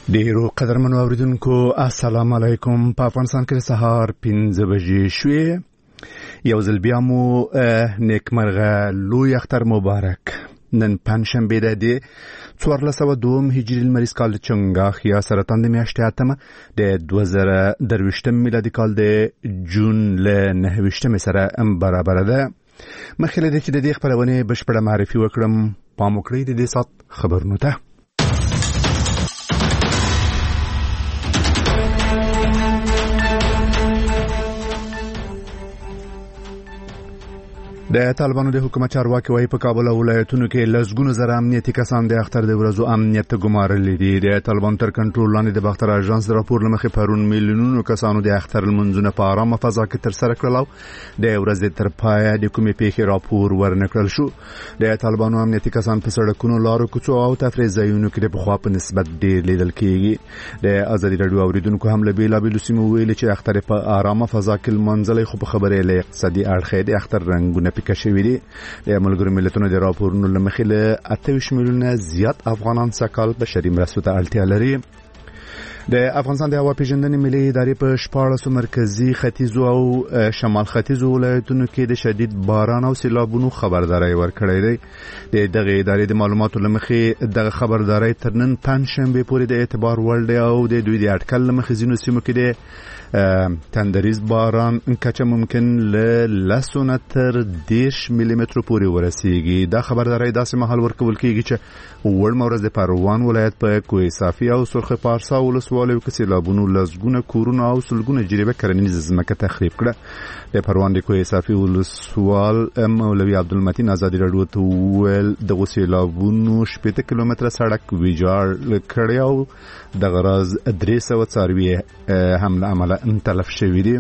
ډیرو قدرمنو اوریدونکو السلام علیکم. په افغانستان کې سهار 5 بجې شوې. یو ځل بیا مو نیکمرغه لوی اختر مبارک. نن پنځشنبه ده د 1402 هجری لمریز کال د چنګاخ یا سرطان د میاشتې اتمه د 2023 میلادي کال د جون له 9 سره برابر ده. مخکې له دې چې د دې خبرونه بشپړه معرفي وکړم پام وکړئ د دې سات خبرونو ته. د طالبانو د حکومت چارواکي وايي په کابل ولایتونو کې لږګونو زره امنیتي کسان د اختر د ورځو امنیت ګمارل دي. د طالبانو تر کنټرول لاندې د باختر اژانس راپور لمخې پرون میلیونونو کسانو د اختر المنځونه په آرامه فضا کې تر سره کړل. د ورځې تر پایه د کومې پیښې راپور ورنکړل شو. د طالبانو امنیتي کسان په سړکونو، لارو، کوڅو او تفریح ځایونو کې د پخوا په نسبت ډیر لیدل کیږي. د ازادي رادیو اوریدونکو هم له بیلابیلو سیمو ویلي چې اختر په آرامه فضا کې لمانځل خو په خبرې له اقتصادي اړخ د اختر رنگونه پکښوي دي. د ملګرو ملتونو د راپورونو لمخې له 28 میلیونه زیات افغانان سکهال بشري مرستو ته اړتیا لري. د افغانستان د هوا پیژندنې ملي ادارې په 14 مرکزی ختیځو او شمال ختیځو ولایتونو کې د شدید باران او سیلابونو خبرداري ورکړې ده. دغه ادارې د معلوماتو لمخې دغه خبرداري تر نن پنځشنبه پورې د اعتبار وړ دی او د دوی د اټکل لمخې ځینو سیمو کې د تندریز باران کچه ممکن له 10 تر 10 ملي متر پورې ورسیږي. دا خبرداري داسې مهال ورکول کیږي چې وړ مورز د پروان ولایت په کوه صافي او سرخ پارسا ولسوالیو کې سیلابونو لزګونه کورونه او سلګونه جریبه کرنیز ځمکه تخریب کړه. د پروان د کوه صافي ولسوال مولوي عبدالمتین ازادي رادیو ته ویل د سیلابونو 70 کیلومتره سړک ویجاړ کړی او د غراز 300 څاروي هم له امله تلف شوی دي.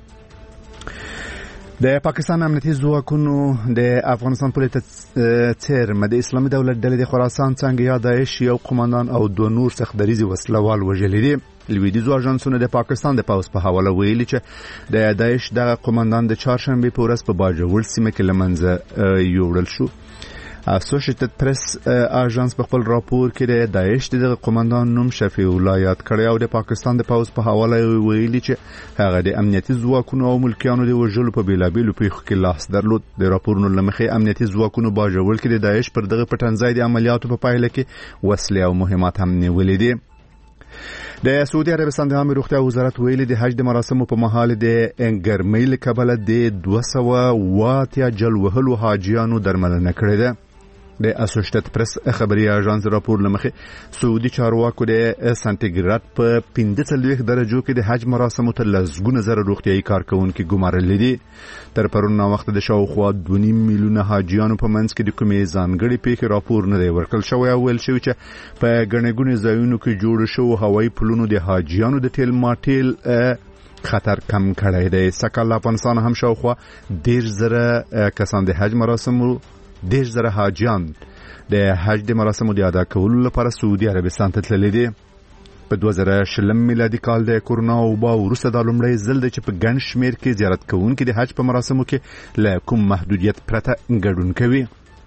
د پاکستان امنیتي ځواکونو د افغانستان پولیس څیرمه د اسلامي دولت ډلې د خراسان څنګه یا داعش یو قومندان او دو نور سختدریزي وسلوال وژلي دي. لویدیځو اژانسونو د پاکستان د پوځ په حواله ویلي چې د داعش دغه قومندان د چهارشنبه په ورځ په باجوړ سیمه کې لمنځه یوړل شو. اسوسییټډ پریس اژانس په خپل راپور کې د داعش دغه قومندان نوم شفیع الله یاد کړی او د پاکستان د پوځ په حواله ویلي چې هغه د امنیتي ځواکونو او ملکیانو د وژلو په بیلابیلو پیښو کې لاس درلود. د راپورونو لمخې امنیتي ځواکونو باجوړ کې د داعش پر دغه پټنځای د عملیاتو په پایله کې وسلې او مهمات هم نیولې دي. د سعودي عربستان د عامه روغتیا وزارت ویلي د حج د مراسمو په مهال د ګرمۍ له کبله د 200 جل وهلو حاجیانو درملنه کړې ده. د اسوسییټډ پریس خبري اژانس راپور لمخې سعودي چارواکو د سانتیګراد په 45 درجو کې د حج مراسمو ته لږګونه زره روغتيایي کارکونکو ګمارل دي. تر پرون وخت د شاوخوا 2.5 میلیونه حاجیانو په منځ کې د کومې ځانګړي پیښې راپور نه دی ورکړل شوی او ویل شوی چې په ګڼګونې ځایونو کې جوړ شو هوایي پلونو د حاجیانو د تیل ماټیل خطر کم کړی دی. سکهال افغانستان هم شاوخوا 10,000 کسان د حج مراسمو 10,000 حاجیان د حج د مراسمو د ادا کولو لپاره سعودي عربستان ته تللي دي. په 2020 میلادي کال د کورونا وبا وروسته د لومړي ځل د چې په ګڼ شمیر کې زیارت کوونکي د حج په مراسمو کې له کوم محدودیت پرته ګډون کوي.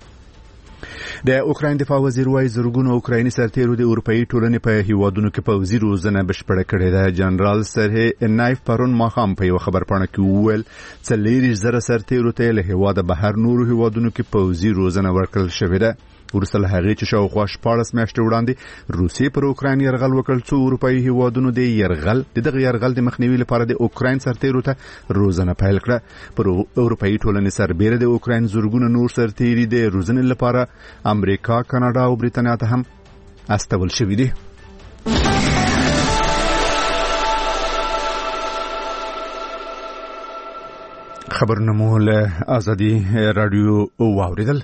د اوکراین دفاع وزیر وايي زرګونو اوکرایني سرتیرو د اروپאי ټولنې په هیوادونو کې پوځي روزنه بشپړه کړې ده. جنرال سرهی نایف پرون ماښام په یو خبرپاڼه کې وویل 40,000 سرتیرو ته له هیواده بهر نورو هیوادونو کې پوځي روزنه ورکړل شوې ده. ورسره هغه چې شاوخوا 14 میاشتې وړاندې روسیې پر اوکراین يرغل وکړ څو اروپאי هیوادونو د دغه يرغل د مخنیوي لپاره د اوکراین سرتیرو ته روزنه پیل کړه. پر اروپאי ټولنې سربېره د اوکراین زورګونه نور سرتیري د روزنې لپاره امریکا، کاناډا او بریتانیا ته هم استول شوي دي. خبرونه مو له ازادي رادیو واوریدل.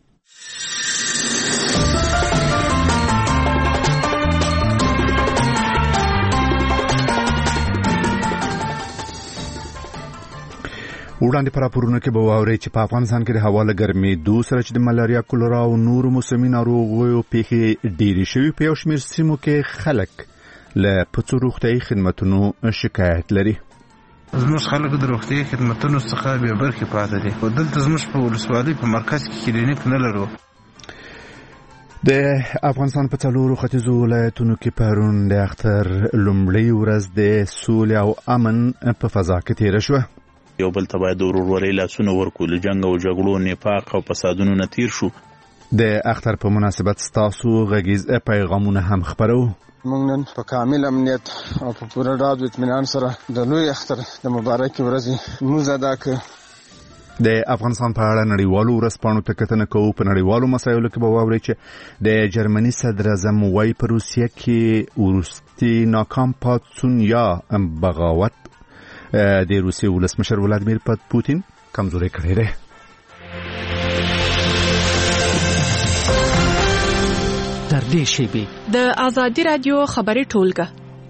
وړاندې پر راپورونو کې به واورئ چې په افغانستان کې د هوا له ګرمېدو سره چې د ملاریا، کولرا او نورو موسمي ناروغیو پیښې ډېرې شوي. په یو شمېر سیمو کې خلک له پڅو روغتیایي خدمتونو شکایت لري. زموږ خلک د روغتیایي خدمتونو څخه بې برخې پاتې دي. دلته زموږ په ولسوالۍ په مرکز کې کلینیک نه لرو. د افغانستان په څلورو ختیځو ولایتونو کې پرون د اختر لومړۍ ورځ د سولې او امن په فضا کې تېره شوه. یو بل ته باید د ورورولۍ لاسونه ورکړو، له جنګ او جګړو، نفاق او فسادونو نه تېر شو. د اختر په مناسبت ستاسو غږیز پیغامونه هم خپرو. موږ نن په کامل امنیت او په پوره ډاډ او اطمینان سره د لوی اختر د مبارکې ورځې لمونځ ادا کړ. د افغانستان په اړه نړیوالو ورځپاڼو ته کتنه کوو. په نړیوالو مسایلو کې به واورئ چې د جرمني صدر اعظم وایي په روسیه کې وروستي ناکام پاڅون یا بغاوت د روسیې ولسمشر ولادیمیر پوتین کمزوري کړی دی. تر دې شیبې د آزادي رادیو خبري ټولګه.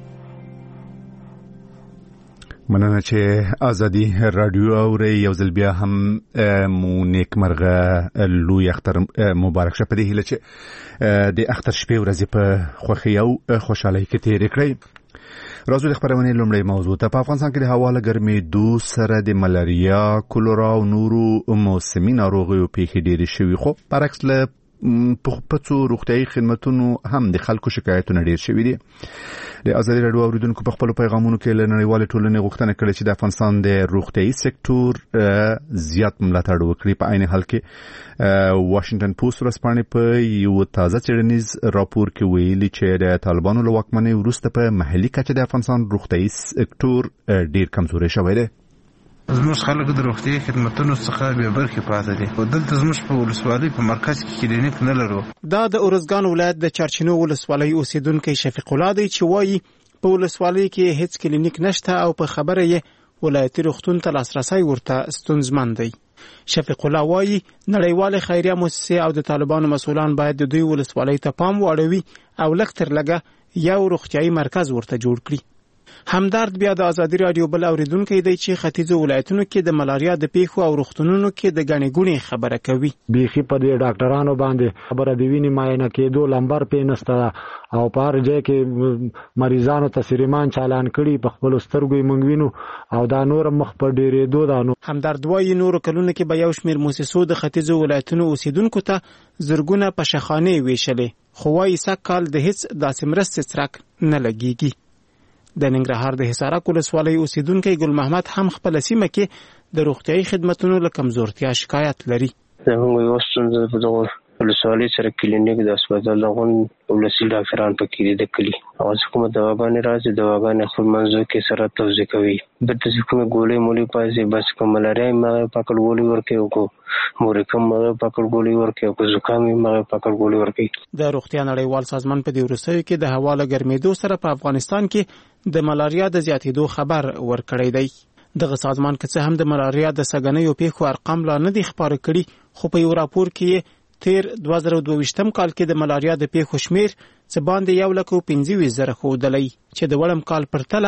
مننه چې آزادي رادیو اوري. یو ځل بیا هم مو نیکمرغه لوی اختر مبارک شه. په دې هیله چې د اختر شپې ورځې په خوښۍ او خوشحالۍ کې تېرې کړئ. راځو د خبرونې لومړۍ موضوع ته. په افغانستان کې د هوا له ګرمېدو سره د ملاریا، کولرا او نورو موسمي ناروغیو پیښې ډېرې شوي، خو برعکس له په څو روغتیايي خدماتونو هم د خلکو شکایتونه ډېر شوي دي. د آزادي رادیو اوریدونکو په خپل پیغامونو کې له نړیوالې ټولنې غوښتنه کړې چې د افغانستان د روغتیايي سکتور زیات ملاتړ وکړي. په عین حال کې واشنگټن پوسټ ورځپاڼې په یو تازه څېړنیز راپور کې ویلي چې د طالبانو له واکمنۍ وروسته په محلي کچه د افغانستان روغتیايي سکتور ډېر کمزوری شوی دی. زموږ خلک د روغتیايي خدماتو څخه بې برخې پاتې دي. دلته زموږ په ولسوالۍ په مرکز کې کلینیک نه لرو. دا د ارزګان ولایت د چارچینو ولسوالۍ اوسیدونکو شفیق الله دی چې وایي په ولسوالۍ کې هیڅ کلینیک نشته او په خبره یې ولایتي روغتون ته لاسرسي ورته ستونزمن دی. شفیق الله وایي نړیوال خیریه مؤسسې او د طالبانو مسؤلان باید د دوی ولسوالۍ ته پام واړوي او لږ تر لږه یو روغتیايي مرکز ورته جوړ کړي. همدرد بیا د آزادي رادیو بل اوریدونکو دی چې ختیځو ولایتونو کې د ملاریا د پیښو او روغتونونو کې د غنې ګونې خبره کوي. بیخي په دې ډاکټرانو باندې خبره دی ویني معاینه کېدو لمبر پې نسته او په هر ځای کې مریضانو ته سریمان چالان کړي په خپل سترګو یې مونږ وینو او دا نور مخ په ډېرېدو ده. همدرد وایي نورو کلونو کې به یو شمېر موسسو د ختیځو ولایتونو اوسیدونکو ته زرګونه پشخانې ویشلې، خو وایي سږکال د هیڅ داسې مرستې څرک نه لګېږي. د ننګرهار د حصارک ولسوالۍ اوسیدونکی ګل محمد هم خپل سیمه کې د روغتیايي خدماتو له کمزورتیا شکایت لري. زموږ یو ستونزه په دغه ولسوالۍ سره کلینیک د هسپتال دغه ولسي ډاکټران پکې دي کلی او کومه دواګانې راځي دواګانې خپل منځو کې سره توزیع کوي. بده چې کومه ګولې مولې پاسې بس کوم ملاریا ما پکړ ګولې ورکې او مورکم ما پکړ ګولې ورکې او زکام ما پکړ ګولې ورکې. د روغتیا نړیوال سازمان په دې وروستیو کې د هوا له ګرمېدو سره په افغانستان کې د ملاریا د زیاتېدو خبر ورکړی دی. دغه سازمان که څه هم د ملاریا د سګنیو پیښو ارقام لا نه دي خبر کړي، خو په یو راپور کې تیر 2022 کال کې د ملاریا د پیښو شمیر څه باندې 1,25,000 ښودلی چې د وړم کال پرتله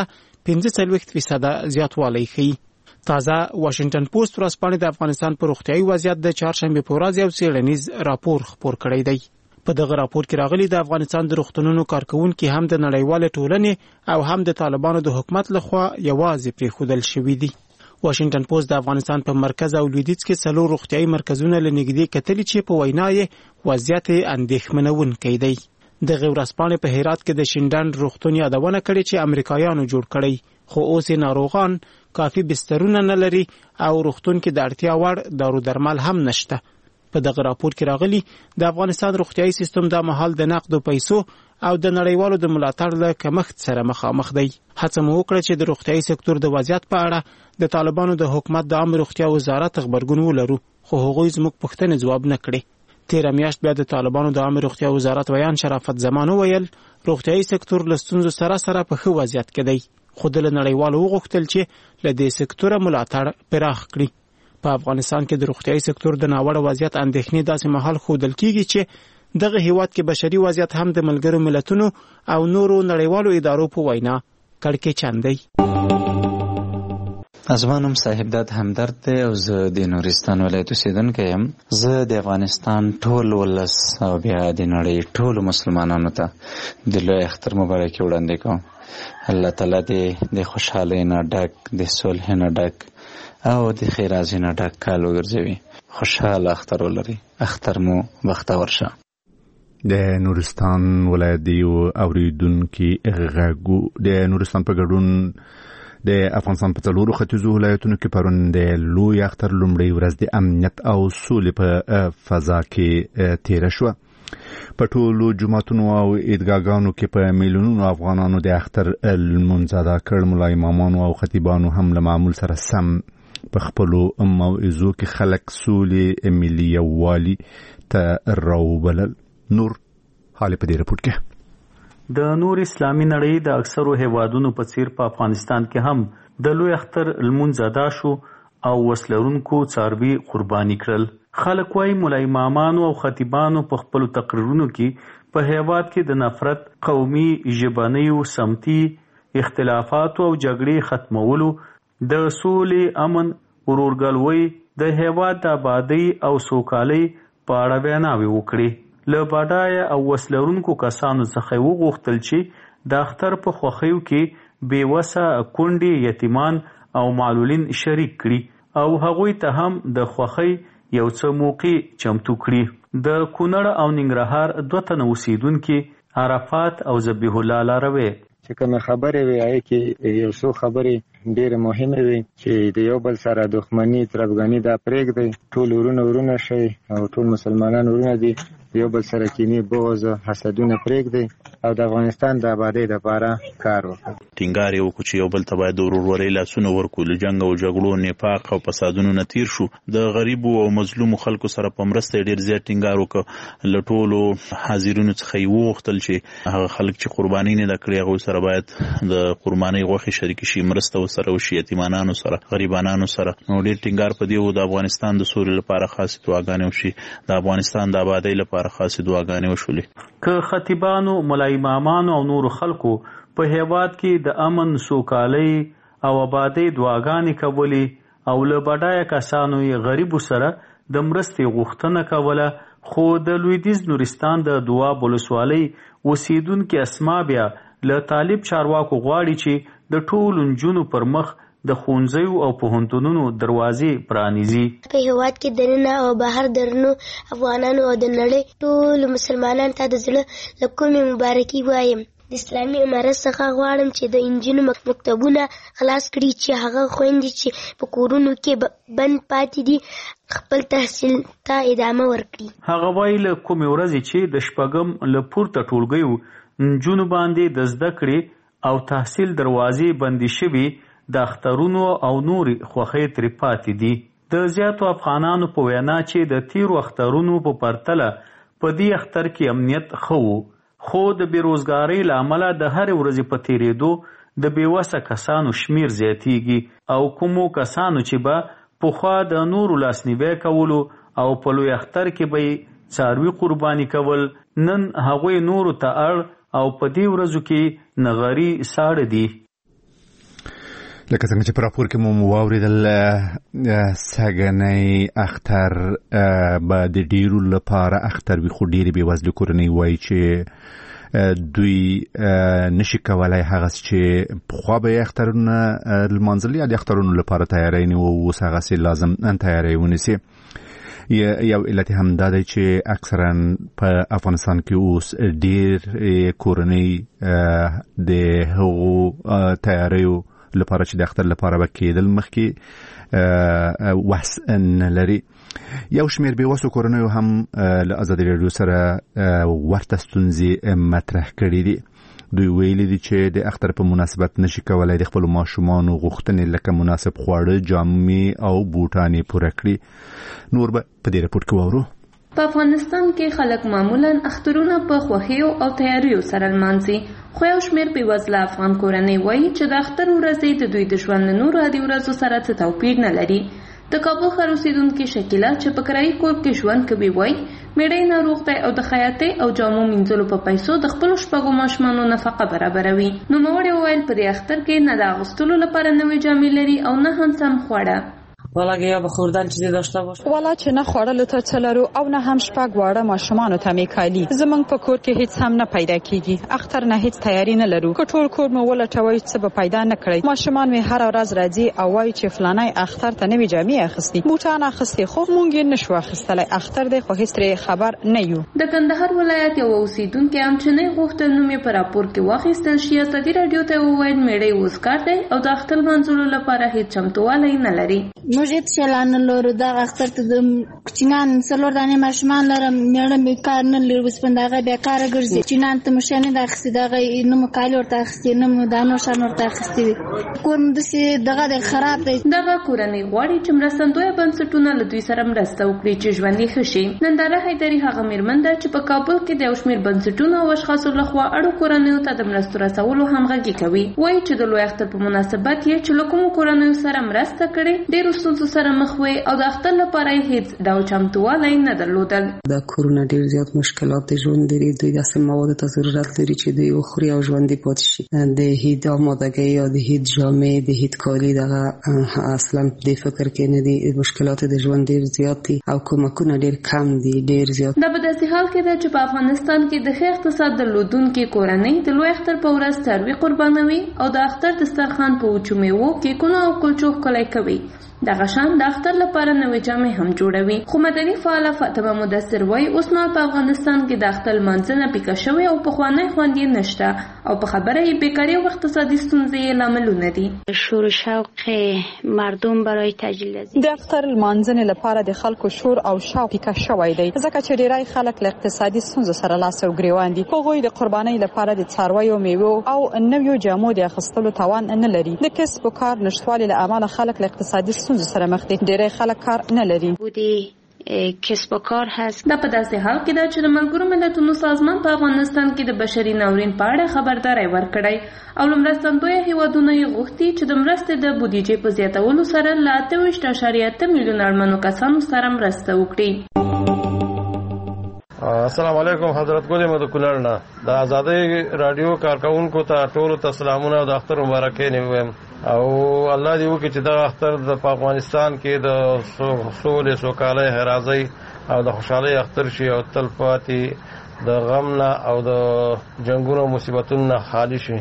45% زیاتوالی ښیي. تازه واشنگټن پوسټ ورځپاڼې د افغانستان په روغتیايي وضعیت د چهارشنبه په ورځ یو څېړنیز راپور خپور کړی دی. په دغه راپور کې راغلي د افغانستان د روغتونونو کارکونکو هم د نړیوال ټولنې او هم د طالبانو د حکومت لخوا یوازې پریښودل شوي دي. واشنگټن پوسټ د افغانستان په مرکز او لویدیځ کې 4 روغتیايي مرکزونه لنګدي کتلې چې په وینا یې وضعیت اندېښمنونکی دی. د ورځپاڼې په هرات کې د شینډان روغتون یادونه کړې چې امریکایانو جوړ کړی، خو اوس ناروغان کافي بسترونه نه لري او روغتون کې د اړتیا وړ دارو درمل هم نشته. په دغه راپور کې راغلي د افغانستان روغتیايي سیستم د مهال د نقد پیسو او د نړیوالو د ملاتړ له کمښت سره مخامخ دی. هڅه مو وکړه چې د روغتیايي سکتور د وضعیت په اړه د طالبانو د حکومت د عامه روغتیا وزارت خبرګون ولرو، خو هغوی زموږ پوښتنې ځواب نه کړې. تیر میاشت بیا د طالبانو د عامه روغتیا وزارت ویان شرافت زمان ویل روغتیايي سکتور له ستونزو سره په ښه وضعیت کې دی، خو د نړیوالو وغوښتل چې له دې سکتور ملاتړ پراخ کړي. په افغانستان کې د روغتیايي سکتور د ناوړه وضعیت اندېښنې داسې مهال ښودل کیږي چې دغه هیواد کې بشري وضعیت هم د ملګرو ملتونو او نورو نړیوالو ادارو په وینا کړکېچن دی. زما نوم صاحبزاد همدرد دی او زه د نورستان ولایت اوسیدونکی یم. زه د افغانستان ټول ولس او بیا د نړۍ ټولو مسلمانانو ته د لوی اختر مبارکي وړاندې کوم. الله تعالی دې د خوشحالۍ نه ډک، د صلح نه ډک او د خیرازي نه ډک کال وګرځوي. خوشحاله اختر ولري، اختر مو بختور شه. د نورستان ولایت د یو اوریدونکو غږ د نورستان په ګډون د افغانستان په څلورو ختیځو ولایتونو کې پرون د لوی اختر لومړۍ ورځ د امنیت او سولې په فضا کې تیره شوه. په ټولو جوماتونو او عیدګاهونو کې په میلیونونو افغانانو د اختر لمونځ ادا کړ. ملا امامانو او خطیبانو هم له معمول سره سم په خپلو موعظو کې خلک سولې ملي یووالي ته راوبلل. نور حال په دې رپورټ کې د نور اسلامي نړۍ د اکثرو هیوادونو په څیر په افغانستان کې هم د لوی اختر لمونځ ادا شو او وسلرونکو څاروي قرباني کړل. خلک وايي مولا امامانو او خطیبانو په خپل تقریرونو کې په هیواد کې د نفرت، قومي، ژبنیو، سمتي اختلافاتو او جګړې ختمولو، د سولې، امن، ورورګلوۍ، د هیواد د آبادۍ او سوکالۍ په اړه ویناوې وکړي. له بډایه او وسلرونکو کسانو څخه وغوښتل چې د اختر په خوښیو کې بېوسه کونډې، یتیمان او معلولین شریک کړي او هغوی ته هم د خوښۍ یو څه موقع چمتو کړي. د کونړ او ننګرهار 2 تنه اوسیدونکي عرفات او ذبیح الله لاروی چې کوم خبرې وي هغه کې یو څو خبرې ډېر مهمه وي چې د یو بل سره دښمنی، تربګنی دا پرېږدي. ټول ورونه شي او ټول مسلمانان ورونه دي، یو بل سره کینی، بغض، حسدونه پرېږدي او د افغانستان د آبادۍ لپاره کار وکړي. ټینګار یې وکړو چې یو بل ته باید د ورورولۍ لاسونه ورکړو. له جنګ او جګړو، نفاق او فسادونو نه تیر شو. د غریبو او مظلومو خلکو سره په مرسته ډېر زیات ټینګار وکړ. له ټولو حاضرینو څخه یې وغوښتل چې هغه خلک چې قرباني نه ده کړې هغوی سره باید د قربانۍ غوښې شریکې شي، مرسته ورسره وشي، یتیمانانو سره، غریبانانو سره. نو ډېر ټینګار په دې و د افغانستان د سولې لپاره خاصې دعاګانې وشي، د افغانستان د آبادۍ لپاره خاصې دعاګانې وشولې. که خطیبانو، مولا امامانو او نورو خلکو په هیواد کې د امن، سوکالۍ او آبادۍ دعاګانې کولې او له بډایه کسانو یې غریبو سره د مرستې غوښتنه کوله، خو د لویدیځ نورستان د دواب ولسوالۍ اوسیدونکي اسما بیا له طالب چارواکو غواړي چې د ټولو نجونو پر مخ د ښوونځیو او پوهنتونونو دروازې پرانیزي. په هیواد کې دننه او بهر درنو افغانانو او د نړۍ ټولو مسلمانانو ته د زړه له کومې مبارکي وایم. د اسلامي امارت څخه غواړم چې د انجونو مکتبونه خلاص کړي چې هغه خویندې چې په کورونو کې بند پاتې دي خپل تحصیل ته ادامه ورکړي. هغه وایي له کومې ورځې چې د شپږم له پورته ټولګیو نجونو باندې د زده کړې او تحصیل دروازې بندي شوي، د اخترونو او نوري خوښۍ ترې پاتې دي. د زیاتو افغانانو په وینا چې د تیرو اخترونو په پرتله په دې اختر کې امنیت ښه و، خو د بېروزګارۍ له امله د هرې ورځې په تیرېدو د بېوسه کسانو شمیر زیاتیږي او کومو کسانو چې به پخوا د نورو لاسنیوی کولو او په لوی اختر کې به یې څاروي قرباني کول، نن هغوی نورو ته اړ او په دې ورځو کې نغري ساړه دي. لکه څنګه چې په راپور کې مو واورېدل، سږنی اختر به د ډیرو لپاره اختر وي، خو ډېرې بېوزلې کورنۍ وایي چې دوی نشي کولای هغه چې پخوا به یې اخترونه لمانځل یا د اخترونو لپاره تیاری نه و، اوس هغسې لازم تیاری ونیسي. یو علت هم دا دی چې اکثرا په افغانستان کې اوس ډېر کورنۍ د هغو تیاریو لپاره چې د اختر لپاره به کېدل مخکې وس نه لري. یو شمېر بېوسو کورنیو هم له ازادي راډیو سره ورته ستونزې مطرح کړي دي. دوی ویلي دي چې د اختر په مناسبت نشي کولای د خپلو ماشومانو غوښتنې لکه مناسب خواړه، جامې او بوټانې پوره کړي. نور به په دې رپورټ کې واورو. په افغانستان کې خلک معمولا اخترونه په خوښیو او تیاریو سره لمانځي، خو یو شمېر بېوزله افغان کورنۍ وایي چې د اختر ورځې د دوی د ژوند له نورو عادي ورځو سره څه توپیر نه لري. د کابل ښار اوسیدونکې شکیله چې په کرایي کور کې ژوند کوي وایي میړی ناروغ دی او د خیاطۍ او جامو مینځلو په پیسو د خپلو 6 ماشومانو نفقه برابروي. نوموړې وویل په دې اختر کې نه د اغوستلو لپاره نوې جامې لري او نه هم سم خواړه. ولکه یا به خوردن چیزی داشته باشه والا چې نه خوړل ته څلرو او نه هم شپږ واړه ماشومان ته میکالي زمنګ په کور کې هیڅ هم نه پیدا کیږي اختر نه هیڅ تیاری نه لرو کټول کور مو ولټوي څه به پیدا نه کړی ماشومان می هر ورځ راځي او وایي چې فلانای اختر ته نوی جامې اخستي بوټان اخستي خو مونږ یې نشو اخستلای اختر دی خو هیڅ خبر نه یو د کندهار ولایت یو اوسیدونکو هم چې نه غوښتل نو می پر راپور کې واخیستل شي ازادي رادیو ته وویل میړې وسکار دی او د اختر منځلو لپاره هیڅ چمتووالی نه لري موږ هیڅ چلان لرو د اختر ته د کوچنان څلور دانې ماشومان لرم میړه می کار نه لري وسپنداغه بیکاره ګرځي چینان ته مشانه د اخستي دغه نو مکالي ورته اخستي نو دانو شان ورته اخستي کوم د سي دغه خراب دی دغه کورنۍ غواړي چې مرستندوی بنسټونه له دوی سره مرسته وکړي چې ژوندۍ خشي ننداره حیدری هغه میرمن ده چې په کابل کې د شمیر بنسټونو او اشخاصو لخوا اړو کورنۍ ته د مرستو رسولو همغږي کوي وایي چې د لوی اختر په مناسبت یې چې کوم کورنۍ سره مرسته کړي ډېر ستونزو سره مخ وي او د اختر لپاره هیڅ ډول چمتووالی نه درلودل د کورونه ډېر زیات مشکلات د ژوند لري دوی د موادو ته ضرورت لري چې دوی وخوري او ژوندۍ پاتې شي د هیڅ آمادګۍ یا د هیڅ جامې د هیڅ کالي دغه اصلا د فکر کې نه دي مشکلات د ژوند ډېر زیات دي او کومکونه ډېر کم دي ډېر زیات د بداسي حال کې ده چې په افغانستان کې د ښه اقتصاد درلودونکو کورنۍ د لوی اختر په ورځ څاروي قربانوي او د اختر دسترخوان په وچو میوو کیکونو او کلچو ښکلی کوي دغه شان د اختر لپاره نوې جامې هم جوړوي خو مدني فعاله فاطمه مدثر وایي اوس نو په افغانستان کې د اختر منځنه پیکه شوی او پخوانی خوند یې نشته او په خبره یې بیکاري او اقتصادي ستونزې لاملونه دي شور و شوق مردم برای تجلیل د اختر منځنه لپاره د خلکو شور او شوق پیکه شوی دی ځکه چې ډیری خلک له اقتصادي ستونزو سره لاس او ګریوان دي هغوی د قربانۍ لپاره د څارویو میوو او نویو جامو د اخیستلو توان نه لري د کسب و کار نشټوالي له امله خلک له اقتصادي سره مخ دي ډېر خلک کار نه لري بودی کسب و کار هست دا په داسې حال کې ده چې د ملګرو ملتونو سازمان په افغانستان کې د بشري ناورین په اړه خبرداري ورکړی او مرستندوی هیوادونه یې غوښتي چې د مرستې د بودیجې په زیاتولو سره له 28.8 میلیون اړمنو کسانو سره مرسته وکړي السلام علیکم حضرت ګل مد کولرنا د آزادۍ رادیو کارکونکو ته ټول تسلامونه او د اختر مبارکي نیوم او الله دې وکړي چې دا اختر د افغانستان کې د سولې سوکالۍ هرازۍ او د خوشحالۍ اختر شي او تل پاتې د غم نه او د جنگونو مصیبتونو نه خالی شي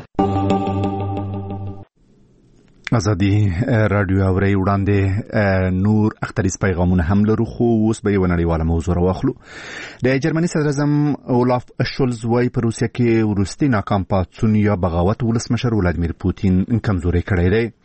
ازادي رادیو اوري وړاندې نور اختریز پیغامونه هم لرو خو اوس به یو نړیواله موضوع راوخلو د جرمني صدر اعظم اولاف شولز وايي په روسیه کې ورستي ناکام پاڅون یا بغاوت ولسمشر ولادیمیر پوتین کمزوري کړی دی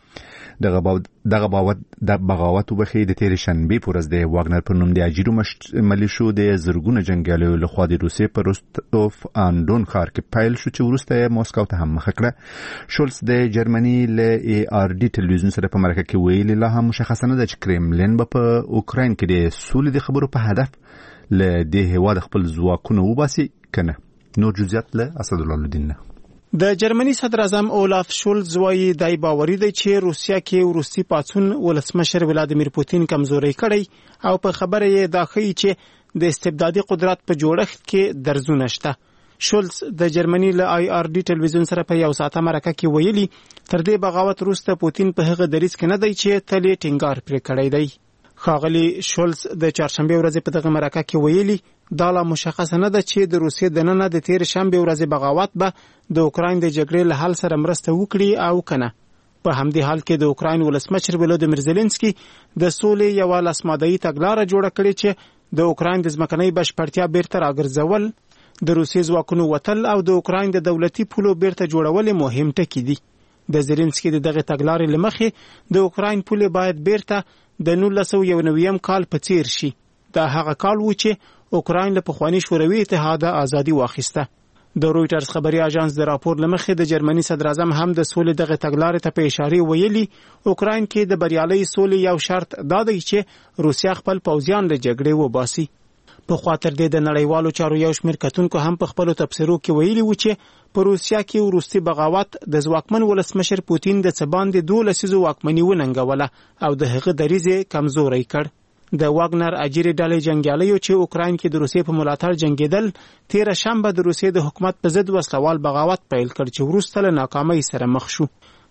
دغه بغاوت وبخي د تیر شنبه پورز د واګنر په نوم د اجیرو ملیشو د زرګونه جنگیالو لخوا د روسیې په روستوف آن دون ښار کې پیل شو چې وروسته موسکو ته هم مخ کړه شولز د جرمني ل ای آر ډي ټلویزیون سره په مرکه کې ویلي لا هم مشخصه نه ده چې کرملین به په اوکراین کې د سولې د خبرو په هدف ل دې هیواد خپل ځواکونه وباسي کنه نور جزئیات له اسد الله الدین د جرمني صدر اعظم اولاف شولز وايي دای باوري دی چې روسیا کې ورستي پاڅون ولسمشر ولادیمیر پوتین کمزوري کړي او په خبره یې دا ښیي چې د استبدادي قدرت په جوړښت کې درزونه شته شولز د جرمني له آی آر ډي ټلویزیون سره په یو ساعته مرکه کې ویلي تر دې بغاوت وروسته پوتین په هغه دریځ کې نه دی چې تل ټینګار پرې کړی دی ښاغلي شولز د چهارشنبه ورځې په دغه مرکه کې ویلي دا لا مشخصه نه ده چې د روسیې د نن د تیر شنبه ورځې بغاوت به د اوکراین د جګړې له حل سره مرسته وکړي او کنه په همدې حال کې د اوکراین ولسمشر ولودیمیر زيلنسکي د سولې یو لاسمادي تګلارې جوړه کړې چې د اوکراین د ځمکنۍ بشپړتیا بیرته راګرځول د روسیې ځواکونو وتل او د اوکراین د دولتي پولو بیرته جوړول مهم ټکي دي د زيلنسکي دغه تګلارې لمخې د اوکراین پولې باید بیرته د 1991 کال په څیر شي دا هغه کال و چې اوکراین له پخوانی شوروي اتحاد ازادي واخیسته د رويټرز خبري اژانس د راپور لمخې د جرمني صدر اعظم هم د سولې دغه تګلارې ته په اشاره ویلي اوکراین کې د بریالي سولې یو شرط دا دی چې روسیا خپل پوځیان له جګړې وباسي په خاطر د نړیوالو چارو یو شمېر کتونکو هم په خپل تفسیرو کې ویلي و چې په روسیا کې ورستي بغاوت د ځواکمن ولسمشر پوتین د څباندې 12 لسیزو واکمنۍ وننګوله او د هغه دریځ کمزوري کړ د واګنر اجیري ډلې جنگیالیو چې اوکراین کې د روسیې په ملاتړ جنگیدل تیر شنبه د روسیې د حکومت په ضد وسلوال بغاوت پیل کړ چې وروسته له ناکامۍ سره مخ شو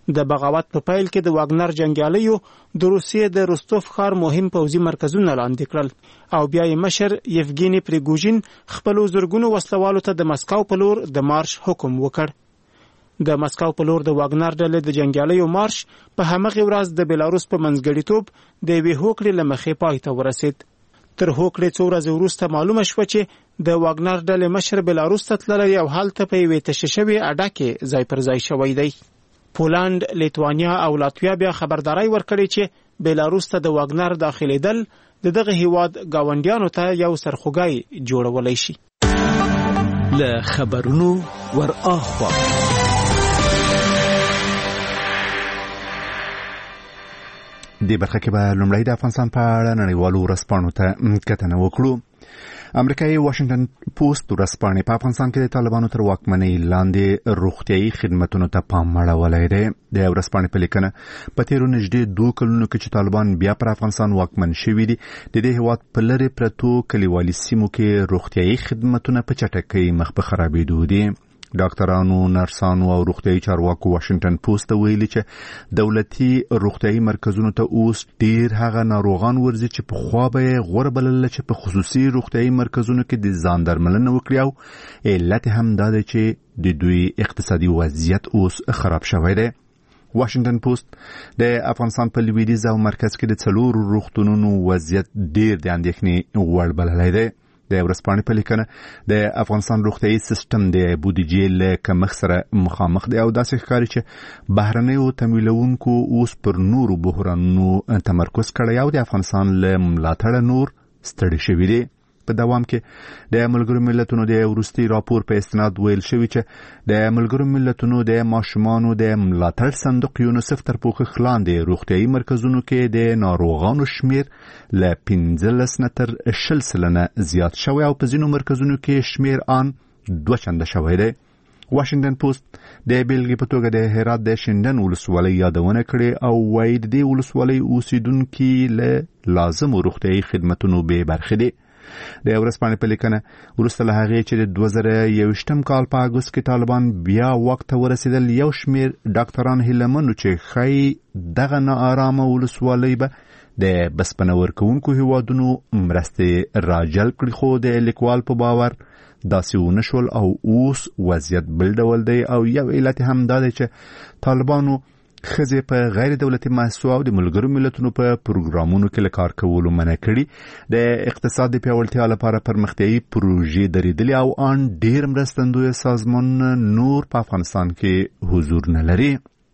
د بغاوت په پیل کې د واګنر جنگیالیو د روسیې د روستوف ښار مهم پوځي مرکزونه لاندې کړل او بیا یې مشر یفګینی پریګوژین خپل زورګونو وسلوالو ته د مسکو په لور د مارش حکم وکړ. د مسکو په لور د واګنر ډلې د جنگیالیو مارش په همغه ورځ د بلاروس په منځګړیتوب د یوې هوکړې له مخې پای ته ورسید. تر هوکړې څو ورځې وروسته معلومه شوه چې د واګنر ډلې مشر بلاروس ته تللی او هلته په یوې تشې شوې اډه کې ځای پر ځای شوی دی. پولند، لیتوانیا او لاتویا بیا خبرداری ورکړې چې بلاروس ته د واګنر داخلېدل د دغه هیواد ګاونډیانو ته یو سرخوږی جوړولی شي. له خبرونو ور اخوا د برخه کې به لومړی د افغانستان په اړه نړیوالو ورځپاڼو ته کتنه وکړو. امریکایي واشنګټن پوسټ ورځپاڼې په افغانستان کې د طالبانو تر واکمنۍ لاندې روغتیايي خدمتونو ته پام اړولی دی. د ورځپاڼې په لیکنه په تیرو نږدې 2 کلونو کې چې طالبان بیا پر افغانستان واکمن شوي دي، د دې هیواد په لرې پرتو کلیوالي سیمو کې روغتیايي خدمتونه په چټکۍ مخ په خرابېدو دي. ډاکټرانو، نرسانو او روغتیايي چارواکو واشنګټن پوسټ ته ویلي چې دولتي روغتیايي مرکزونو ته اوس ډیر هغه ناروغان ورځي چې پخوا به یې غوره بلله چې په خصوصي روغتیايي مرکزونو کې د ځان درملنه وکړي او علت هم دا دی چې د دوی اقتصادي وضعیت اوس خراب شوی دی. واشنګټن پوسټ د افغانستان په لویدیځ او مرکز کې د 4 روغتونونو وضعیت ډیر د اندېښنې وړ بللی دی. د ورځپاڼې په لیکنه د افغانستان روغتیايي سیستم د بودیجې له کمښت سره مخامخ دی او داسې ښکاري چې بهرنیو تمویلونکو اوس پر نورو بحرانونو تمرکز کړی او د افغانستان له ملاتړه نور ستړي شوي دي. په دوام کې د ملګرو ملتونو د وروستي راپور په استناد ویل شوی چې د ملګرو ملتونو د ماشومانو د ملاتړ صندوق یونیسف تر پوښښ لاندې روغتیايي مرکزونو کې د ناروغانو شمیر له 15 نه تر 20 سلنه زیات شوی او په ځینو مرکزونو کې شمیر آن 2 چنده شوی دی. واشنګټن پوسټ د بیلګې په توګه د هرات د شینډن ولسوالۍ یادونه کړې او وایي د دې ولسوالۍ اوسیدونکي له لازمو روغتیايي خدمتونو بې برخې دي. د ورځپاڼې په لیکنه وروسته له هغې چې د 2021 کال په اګوست کې طالبان بیا واک ته ورسېدل، یو شمېر ډاکټران هیله مند چې ښایي دغه ناارامه ولسوالۍ به د بسپنه ورکوونکو هیوادونو مرستې راجلب کړي، خو د لیکوال په باور داسې ونه شول او اوس وضعیت بل ډول دی او یو علت هم دا دی چې طالبانو ښځې په غیر دولتي مؤسسو او د ملګرو ملتونو په پروګرامونو کې له کار کولو منع کړي. د اقتصاد د پیاوړتیا لپاره پرمختیايي پروژې درېدلې او آن ډېر مرستندوی سازمانونه نور په افغانستان کې حضور نه لري.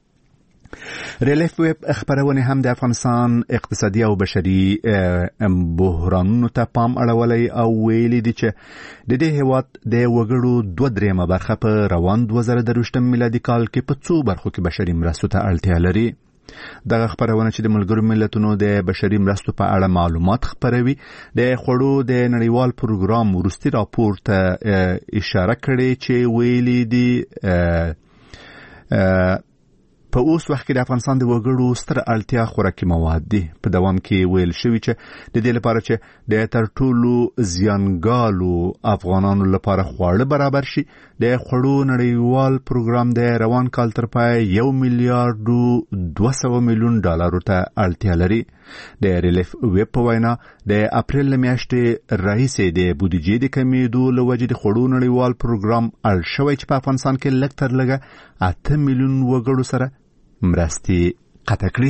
ریلیف ویب خبرونه هم د افغانستان اقتصادي او بشري بحرانونو ته پام اړولی او ویلي دي چې د دې هیواد د وګړو 2/3 برخه په روان 2023 میلادي کال کې په څو برخو کې بشري مرستو ته اړتیا لري. دغه خبرونه چې د ملګرو ملتونو د بشري مرستو په اړه معلومات خپروي، د خوړو د نړیوال پروګرام وروستي راپور ته اشاره کړې چې ویلي دي په اوس وخت کې د افغانستان د وګړو ستر اړتیا خوراکي مواد دي. په دوام کې ویل شوی چې د دې لپاره چې د تر ټولو زیانګالو افغانانو لپاره خواړه برابر شي، د خوړو نړیوال پروګرام د روان کال تر پای 1 میلیارډ 200 میلیون ډالرو ته اړتیا لري. د ریلیف ویب په وینا د اپریل میاشتې راهیسې د بودیجې د کمیدو له وجې د خوړو نړیوال پروګرام اړ شوی چې په افغانستان کې لږ تر لږه 8 میلیون وګړو سره مرستې قطع کړي.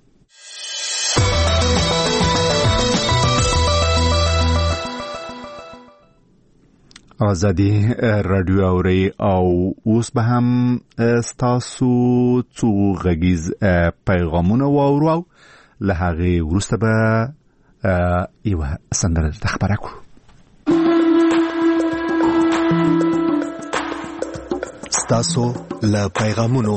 آزادي رادیو اوري او اوس به هم ستاسو څو غږیز پیغامونه واورو او له هغې وروسته به یوه سندره درته خبره کړو. ستاسو له پیغامونو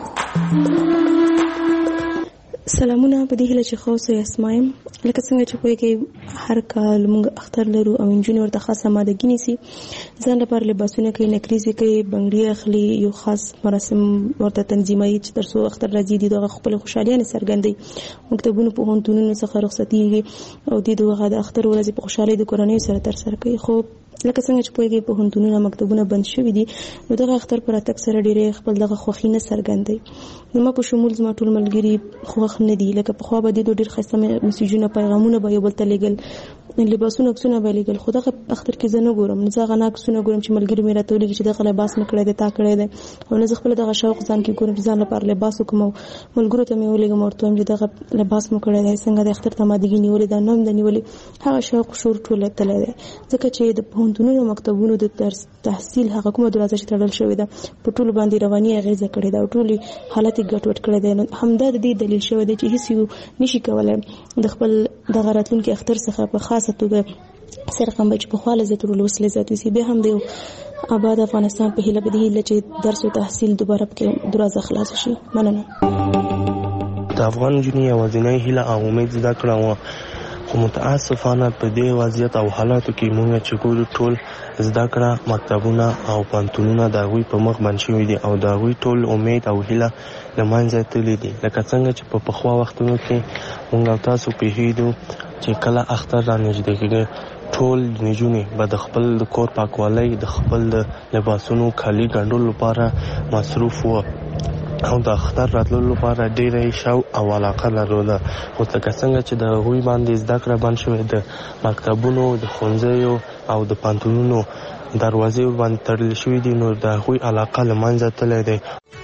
سلامونه. په دې هیله چې خو اوسئ. اسمایم لکه څنګه چې پوهیږئ هر کال موږ اختر لرو او نجونې ورته خاصه آمادګي نیسي، ځان لپاره لباسونه کوي، نکریزې کوي، بنګړي اخلي، یو خاص مراسم ورته تنظیموي چې تر څو اختر راځي د دغه خپل خوشحالیانې څرګندوي. مکتبونو پوهنتونونو څخه رخصتیږي او د دغه د اختر ورځې په خوشحالۍ د کورنیو سره ترسره کوي. خو لکه څنګه چې پوهیږي په هندونو مکتبونه بند شوي دي نو دغه اختر پر اتک سره ډېرې خپل دغه خوښي نه څرګندوي نو ما په شمول زما ټول ملګري خوښ نه دي لکه پخوا به دي ډېر ښایسته میسیجونه پیغامونه به یو بل ته لیږل لباسونه عکسونه به لیږل خو دغه اختر کې زه نه ګورم نو زه هغه نه عکسونه ګورم چې ملګري مې راته ولیږي چې دغه لباس مې کړی دی تا کړی دی او نه زه خپله دغه شوق ځان کې ګورم چې ځان لپاره لباس وکړم او ملګرو ته مې ولیږم ورته وایم چې دغه لباس مو کړی دی څنګه د اختر ته مادګي نیولې دا نه هم ده نیولې هغه شوق شور ټول تللی دی ځکه چې د پوهنتونونو مکتبونو د درس تحصیل هغه کومه دروازه چې تړل شوې ده په ټولو باندې رواني اغېزه کړې ده او ټولې حالت یې ګډوډ کړی دی نو همدا د دې دلیل شوی دی چې هیڅ یو نشي کولی د خپل دغه راتلونکي اختر څخه په خاصه توګه سرغم چې په خاله زیات ورول وسلې زیات وسی به هم د آباد افغانستان په هیله بدی هیله چې درس او تحصیل دوباره په دروازه خلاص شي مننه د افغان جنۍ یوازینۍ هیله او امید زده کړه و خو متاسفانه په دې وضعیت او حالاتو کې موږ چې ګورو ټول زده کړه مکتبونه او پوهنتونونه د هغوی په مخ بند شوي دي او د هغوی ټول امید او هیله له منځه تللي دي لکه څنګه چې په پخوا وختونو کې موږ او تاسو پوهېدو چې کله اختر رانږدې کېږي ټول نجونې به د خپل د کور پاکوالۍ د خپل د لباسونو کالي ګنډلو لپاره مصروف وو او د اختر راتلو لپاره ډېره شوق او علاقه لرله خو لکه څنګه چې د هغوی باندې زده کړه بند شوې د مکتبونو د ښوونځیو او د پوهنتونونو دروازې باندې تړل شوي دي نو د هغوی علاقه له منځه تللی دی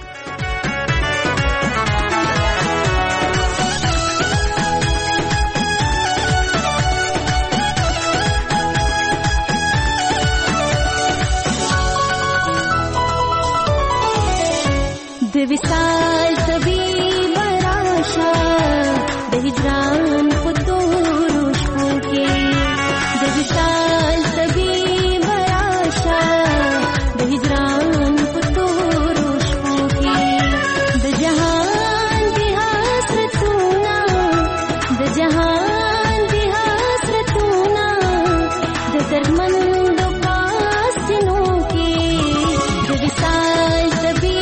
د وصال طبیب راشه د هجران په تورو شپو کې د وصال طبیب راشه د هجران په تورو شپو کې د جهان د حسرتونه د جهان د حسرتونه د دردمندو پاسینو کې د وصال طبیب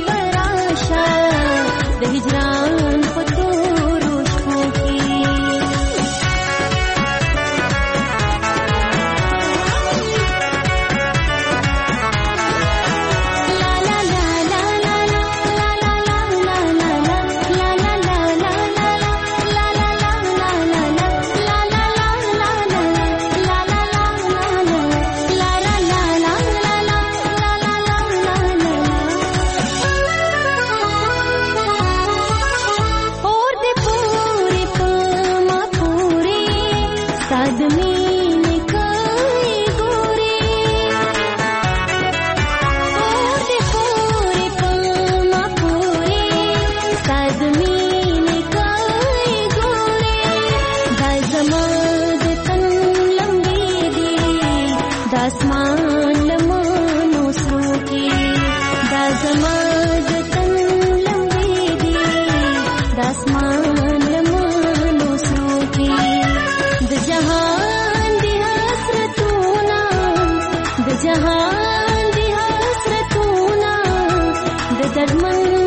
د هجران په تورو شپو کې جهان دی حسرتونه د دردمن